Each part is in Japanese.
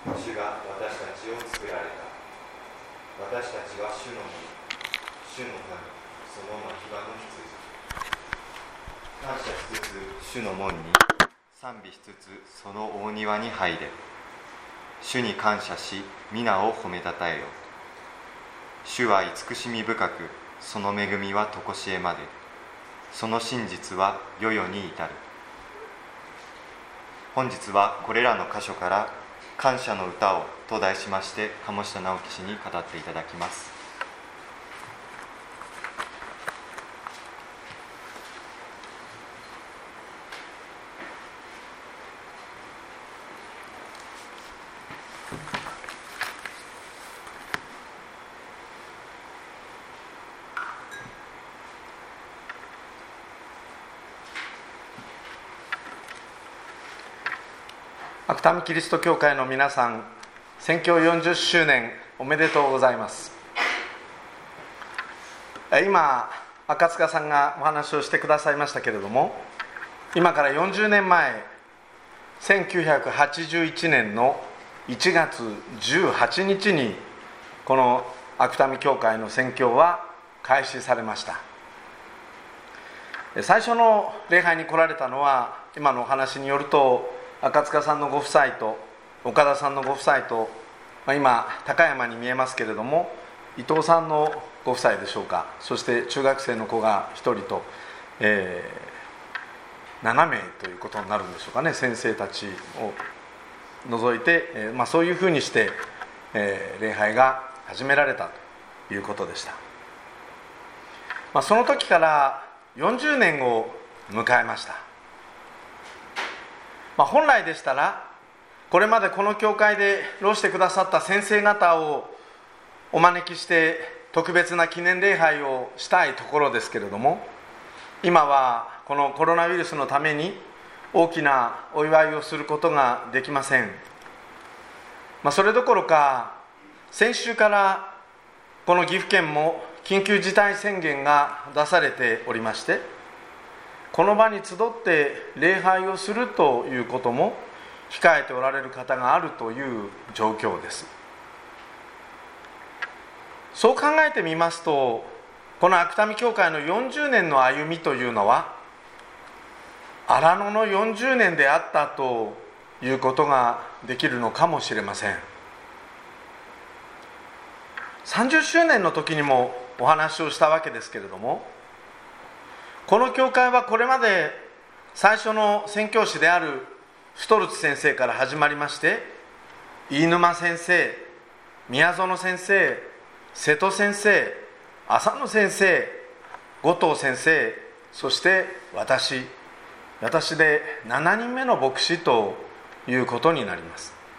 主が私たちを作られた。私たちは主のもの、主の民、その牧場の羊。感謝しつつ主の門に、賛美しつつその大庭に入れ。主に感謝し皆を褒めたたえよ。主は慈しみ深く、その恵みは常しえまで、その真実は世々に至る。本日はこれらの箇所から感謝の歌をと題しまして、鴨下直樹氏に語っていただきます。 芥見キリスト教会の皆さん、宣教40周年おめでとうございます。今赤塚さんがお話をしてくださいましたけれども、今から40年前、1981年の1月18日にこの芥見教会の宣教は開始されました。最初の礼拝に来られたのは、今のお話によると赤塚さんのご夫妻と岡田さんのご夫妻と、今高山に見えますけれども伊藤さんのご夫妻でしょうか。そして中学生の子が1人と、7名ということになるんでしょうかね。先生たちを除いて、そういうふうにして、礼拝が始められたということでした。その時から40年を迎えました。本来でしたら、これまでこの教会で労してくださった先生方をお招きして特別な記念礼拝をしたいところですけれども、今はこのコロナウイルスのために大きなお祝いをすることができません。それどころか、先週からこの岐阜県も緊急事態宣言が出されておりまして、この場に集って礼拝をするということも控えておられる方があるという状況です。そう考えてみますと、この芥見教会の40年の歩みというのは荒野の40年であったということができるのかもしれません。30周年の時にもお話をしたわけですけれども、この教会はこれまで最初の宣教師であるストルツ先生から始まりまして、飯沼先生、宮園先生、瀬戸先生、浅野先生、後藤先生、そして私で7人目の牧師ということになります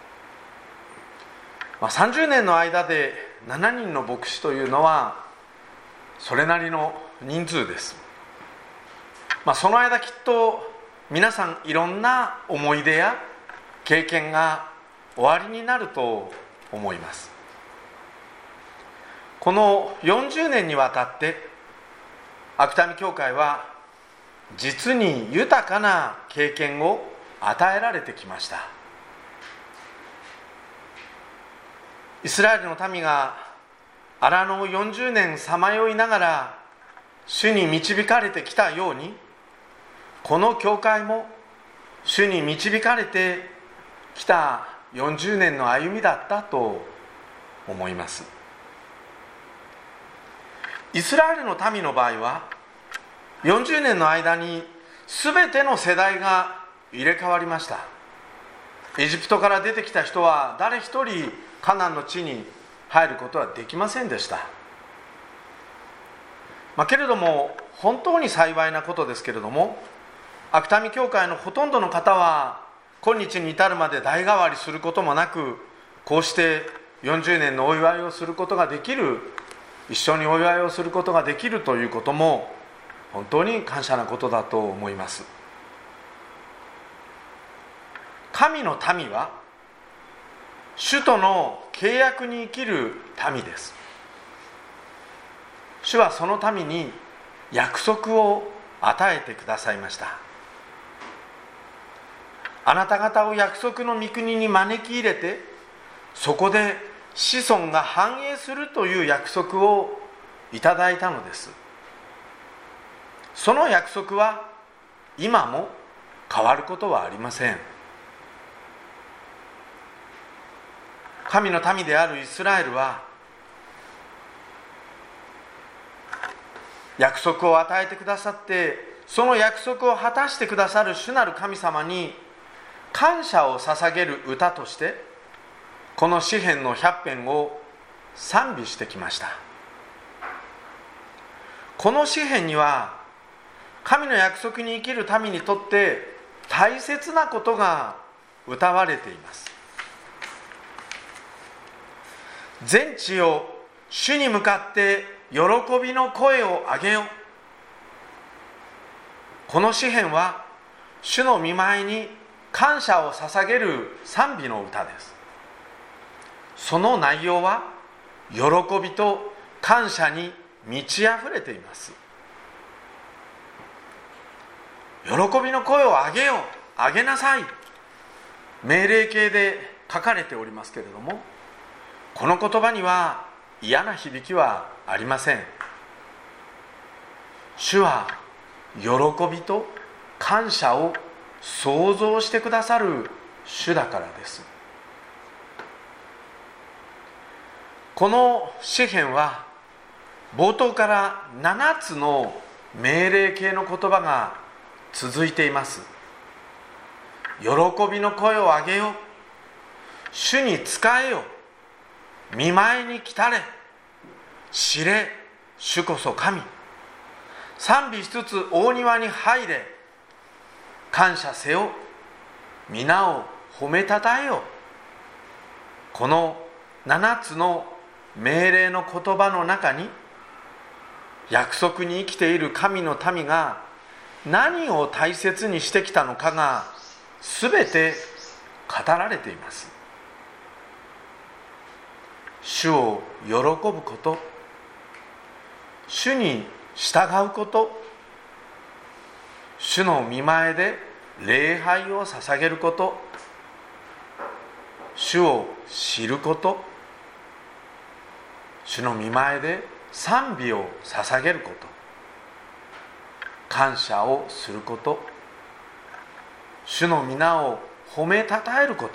。30年の間で7人の牧師というのはそれなりの人数です。その間きっと皆さんいろんな思い出や経験がおありになると思います。この40年にわたって芥見教会は実に豊かな経験を与えられてきました。イスラエルの民が荒野を40年さまよいながら主に導かれてきたように、この教会も主に導かれてきた40年の歩みだったと思います。イスラエルの民の場合は40年の間に全ての世代が入れ替わりました。エジプトから出てきた人は誰一人カナンの地に入ることはできませんでした。けれども本当に幸いなことですけれども、芥見教会のほとんどの方は今日に至るまで代替わりすることもなく、こうして40年のお祝いをすることができる、一緒にお祝いをすることができるということも本当に感謝なことだと思います。神の民は主との契約に生きる民です。主はその民に約束を与えてくださいました。あなた方を約束の御国に招き入れて、 そこで子孫が繁栄するという約束をいただいたのです。その約束は今も変わることはありません。神の民であるイスラエルは約束を与えてくださって、その約束を果たしてくださる主なる神様に感謝を捧げる歌として、この詩編の100編を賛美してきました。この詩編には神の約束に生きる民にとって大切なことが歌われています。全地よ、主に向かって喜びの声を上げよ。この詩編は主の御前に感謝を捧げる賛美の歌です。その内容は喜びと感謝に満ち溢れています。喜びの声を上げよ、上げなさい、命令形で書かれておりますけれども、この言葉には嫌な響きはありません。主は喜びと感謝を創造してくださる主だからです。この詩編は冒頭から7つの命令形の言葉が続いています。喜びの声を上げよ、主に仕えよ、御前に来たれ、知れ、主こそ神、賛美しつつ大庭に入れ、感謝せよ、皆を褒めたたえよ。この7つの命令の言葉の中に、約束に生きている神の民が何を大切にしてきたのかが全て語られています。主を喜ぶこと、主に従うこと、主の御前で礼拝を捧げること、主を知ること、主の御前で賛美を捧げること、感謝をすること、主の皆を褒めたたえること、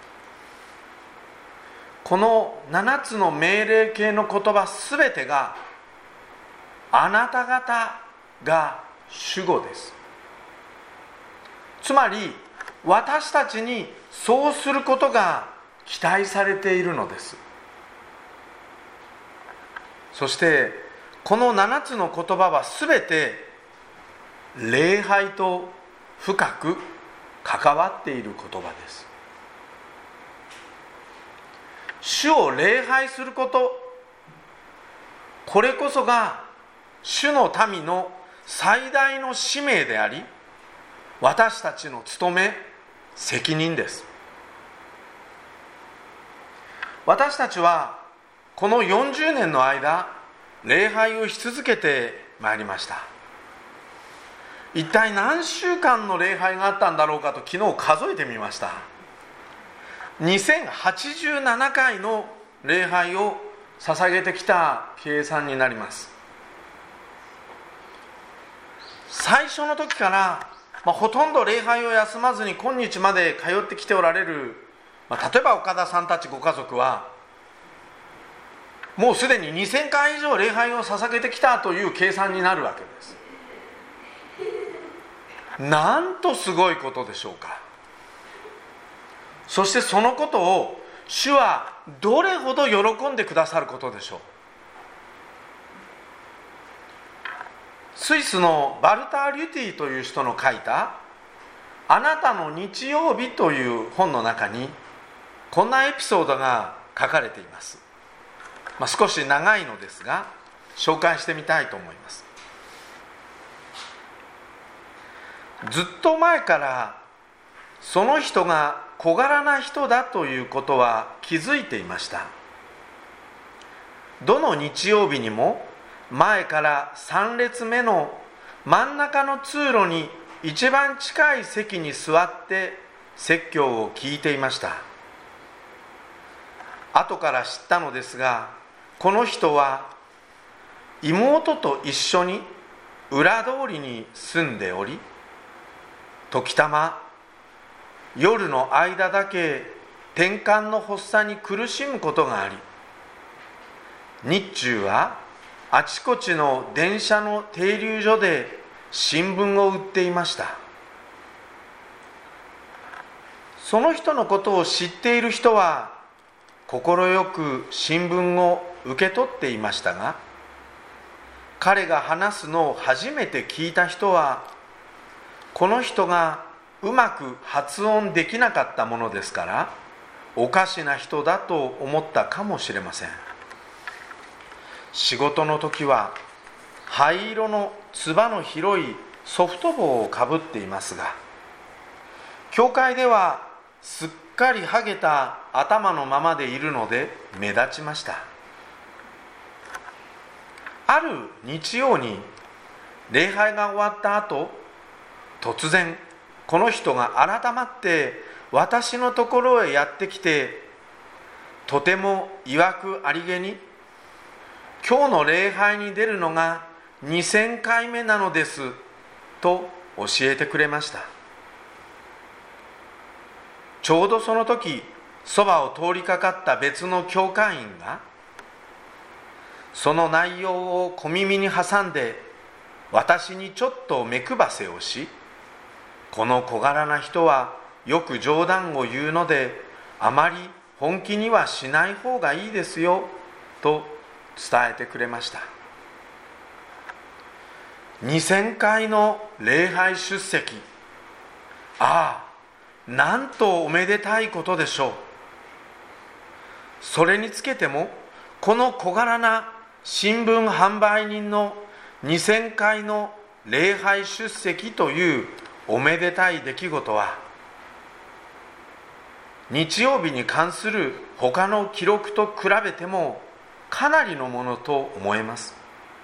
この7つの命令形の言葉すべてがあなた方が主語です。つまり私たちにそうすることが期待されているのです。そしてこの7つの言葉はすべて礼拝と深く関わっている言葉です。主を礼拝すること、これこそが主の民の最大の使命であり、私たちの務め、責任です。私たちはこの40年の間、礼拝をし続けてまいりました。一体何週間の礼拝があったんだろうかと昨日数えてみました。2087回の礼拝を捧げてきた計算になります。最初の時から、ほとんど礼拝を休まずに今日まで通ってきておられる、例えば岡田さんたちご家族はもうすでに2000回以上礼拝を捧げてきたという計算になるわけです。なんとすごいことでしょうか。そしてそのことを主はどれほど喜んでくださることでしょう。スイスのバルター・リュティという人の書いたあなたの日曜日という本の中にこんなエピソードが書かれています。少し長いのですが紹介してみたいと思います。ずっと前からその人が小柄な人だということは気づいていました。どの日曜日にも前から3列目の真ん中の通路に一番近い席に座って説教を聞いていました。 後から知ったのですが、この人は妹と一緒に裏通りに住んでおり、時たま夜の間だけ天干の発作に苦しむことがあり、日中はあちこちの電車の停留所で新聞を売っていました。その人のことを知っている人は快く新聞を受け取っていましたが、彼が話すのを初めて聞いた人は、この人がうまく発音できなかったものですからおかしな人だと思ったかもしれません。仕事の時は灰色のつばの広いソフト帽をかぶっていますが、教会ではすっかりはげた頭のままでいるので目立ちました。ある日曜に礼拝が終わった後、突然この人が改まって私のところへやってきて、とても曰くありげに、今日の礼拝に出るのが2000回目なのですと教えてくれました。ちょうどその時、そばを通りかかった別の教会員がその内容を小耳に挟んで私にちょっと目配せをし、この小柄な人はよく冗談を言うのであまり本気にはしない方がいいですよと伝えてくれました。2000回の礼拝出席、なんとおめでたいことでしょう。それにつけてもこの小柄な新聞販売人の2000回の礼拝出席というおめでたい出来事は、日曜日に関する他の記録と比べてもかなりのものと思えます。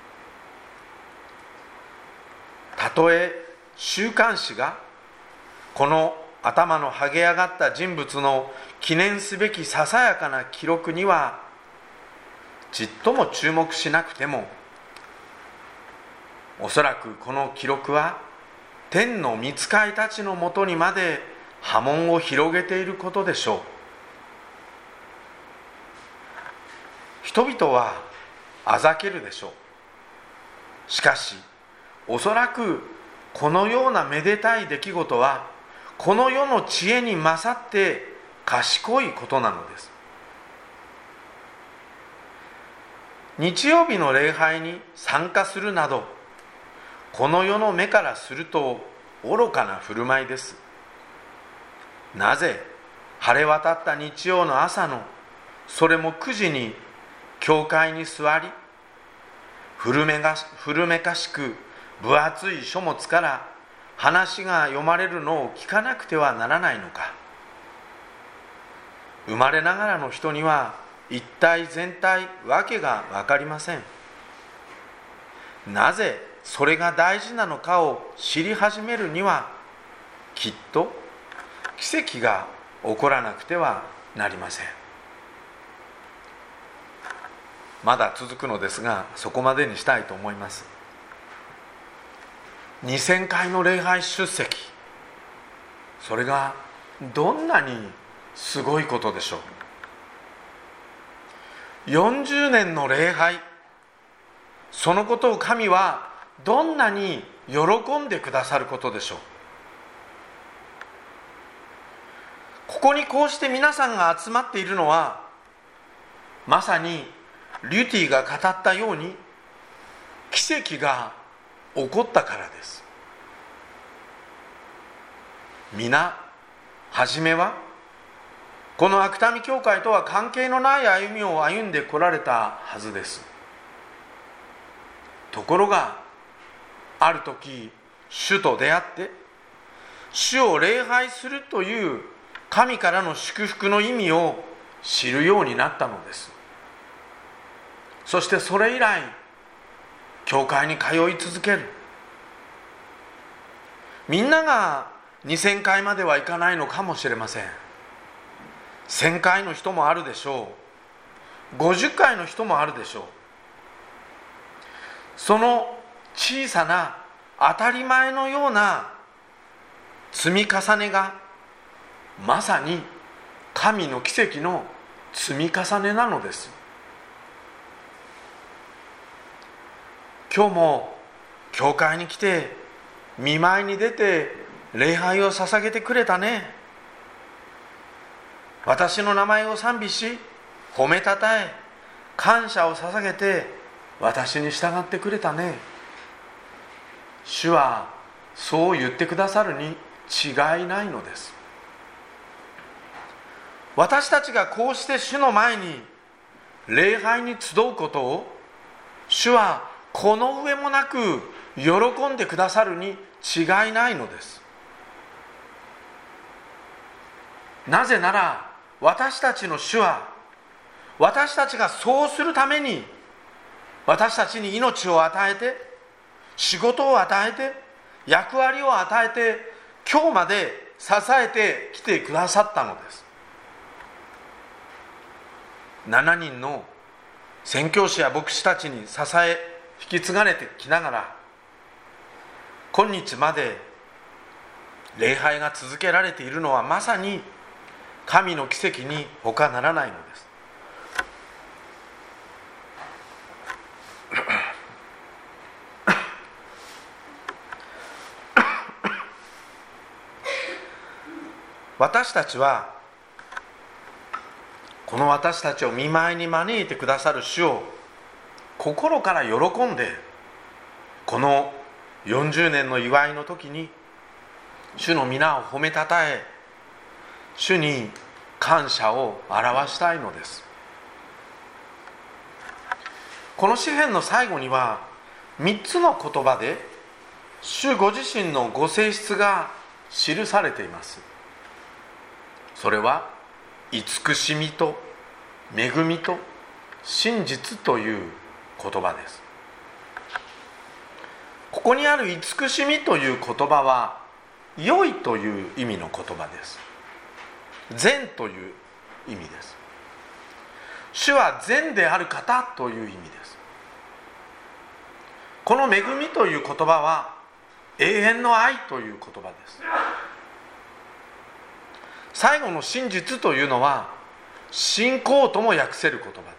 たとえ週刊誌がこの頭のはげ上がった人物の記念すべきささやかな記録にはちっとも注目しなくても、おそらくこの記録は天の御使いたちのもとにまで波紋を広げていることでしょう。人々はあざけるでしょう。しかしおそらくこのようなめでたい出来事はこの世の知恵に勝って賢いことなのです。日曜日の礼拝に参加するなど、この世の目からすると愚かな振る舞いです。なぜ晴れ渡った日曜の朝の、それも9時に教会に座り、古めかしく分厚い書物から話が読まれるのを聞かなくてはならないのか。生まれながらの人には一体全体わけが分かりません。なぜそれが大事なのかを知り始めるには、きっと奇跡が起こらなくてはなりません。まだ続くのですが、そこまでにしたいと思います。2000回の礼拝出席、それがどんなにすごいことでしょう。40年の礼拝、そのことを神はどんなに喜んでくださることでしょう。ここにこうして皆さんが集まっているのは、まさにリュティが語ったように奇跡が起こったからです。皆、初めはこのアクタミ教会とは関係のない歩みを歩んでこられたはずです。ところがある時、主と出会って主を礼拝するという神からの祝福の意味を知るようになったのです。そしてそれ以来教会に通い続ける。みんなが2000回まではいかないのかもしれません。1000回の人もあるでしょ 50回の人もあるでしょう。その小さな当たり前のような積み重ねがまさに神の奇跡の積み重ねなのです。今日も教会に来て御前に出て礼拝を捧げてくれたね。私の名前を賛美し褒めたたえ感謝を捧げて私に従ってくれたね。主はそう言ってくださるに違いないのです。私たちがこうして主の前に礼拝に集うことを主はこの上もなく喜んでくださるに違いないのです。なぜなら私たちの主は私たちがそうするために私たちに命を与えて仕事を与えて役割を与えて今日まで支えてきてくださったのです。7人の宣教師や牧師たちに支え引き継がれてきながら今日まで礼拝が続けられているのはまさに神の奇跡に他ならないのです。私たちはこの私たちを御前に招いてくださる主を心から喜んでこの40年の祝いの時に主の皆を褒めたたえ主に感謝を表したいのです。この詩篇の最後には3つの言葉で主ご自身のご性質が記されています。それは慈しみと恵みと真実という言葉です。ここにある慈しみという言葉は良いという意味の言葉です。善という意味です。主は善である方という意味です。この恵みという言葉は永遠の愛という言葉です。最後の真実というのは信仰とも訳せる言葉です。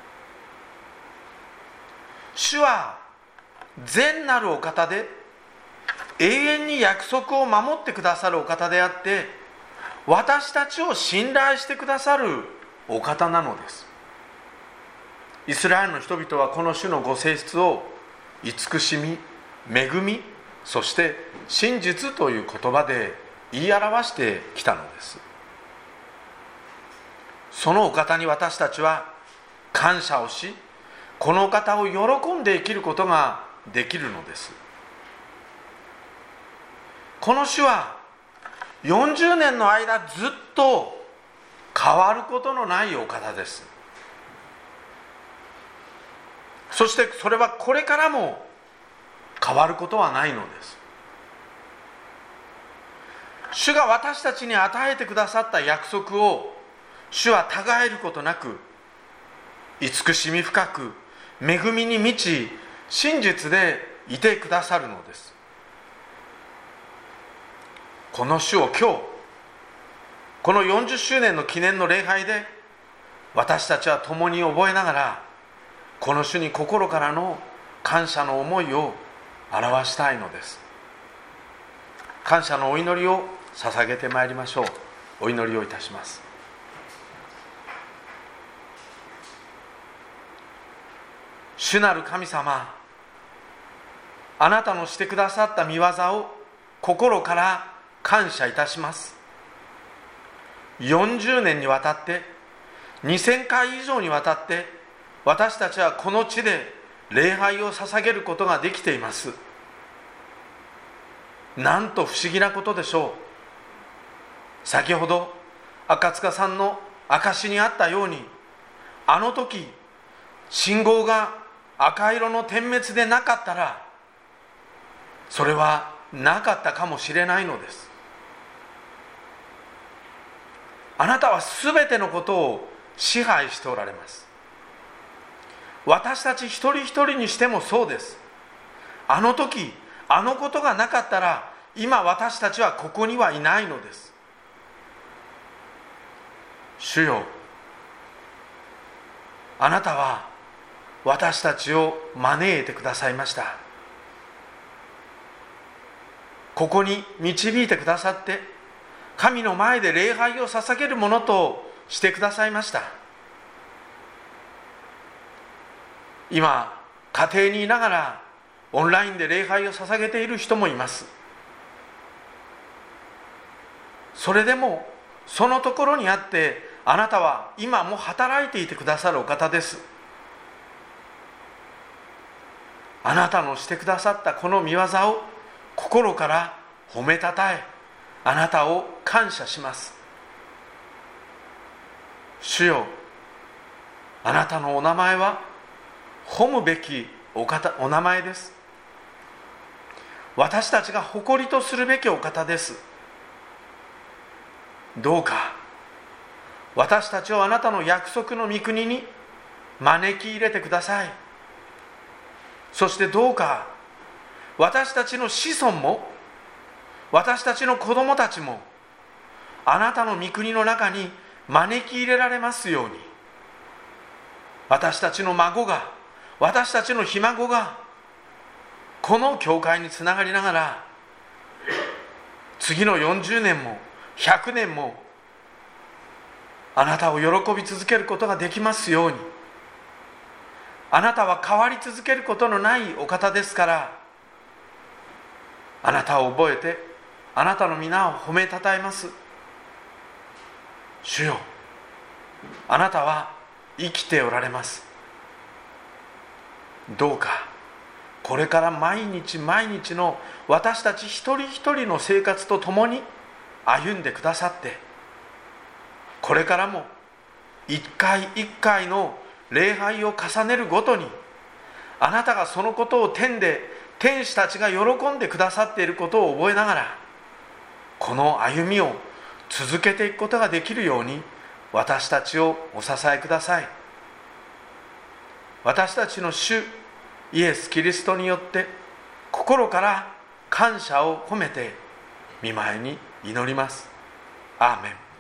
主は善なるお方で永遠に約束を守ってくださるお方であって私たちを信頼してくださるお方なのです。イスラエルの人々はこの主のご性質を慈しみ、恵み、そして真実という言葉で言い表してきたのです。そのお方に私たちは感謝をしこのお方を喜んで生きることができるのです。この主は40年の間ずっと変わることのないお方です。そしてそれはこれからも変わることはないのです。主が私たちに与えてくださった約束を主はたがえることなく慈しみ深く恵みに満ち真実でいてくださるのです。この主を今日この40周年の記念の礼拝で私たちは共に覚えながらこの主に心からの感謝の思いを表したいのです。感謝のお祈りを捧げてまいりましょう。お祈りをいたします。主なる神様、あなたのしてくださった御業を心から感謝いたします。40年にわたって2000回以上にわたって私たちはこの地で礼拝を捧げることができています。なんと不思議なことでしょう。先ほど赤塚さんの証にあったようにあの時信号が赤色の点滅でなかったらそれはなかったかもしれないのです。あなたはすべてのことを支配しておられます。 私たち一人一人にしてもそうです。あの時あのことがなかったら今私たちはここにはいないのです。主よ、あなたは私たちを招いてくださいました。ここに導いてくださって、神の前で礼拝を捧げるものとしてくださいました。今家庭にいながらオンラインで礼拝を捧げている人もいます。それでもそのところにあってあなたは今も働いていてくださるお方です。あなたのしてくださったこの御業を心から褒めたたえ、あなたを感謝します。主よ、あなたのお名前は褒むべきお名前です。私たちが誇りとするべきお方です。どうか私たちをあなたの約束の御国に招き入れてください。そしてどうか私たちの子孫も私たちの子供たちもあなたの御国の中に招き入れられますように、私たちの孫が、私たちのひ孫がこの教会につながりながら次の40年も100年もあなたを喜び続けることができますように。あなたは変わり続けることのないお方ですから、あなたを覚えてあなたの皆を褒めたたえます。主よ、あなたは生きておられます。どうかこれから毎日毎日の私たち一人一人の生活とともに歩んでくださって、これからも一回一回の礼拝を重ねるごとにあなたがそのことを天使たちが喜んでくださっていることを覚えながら、この歩みを続けていくことができるように私たちをお支えください。私たちの主イエス・キリストによって心から感謝を込めて御前に祈ります。アーメン。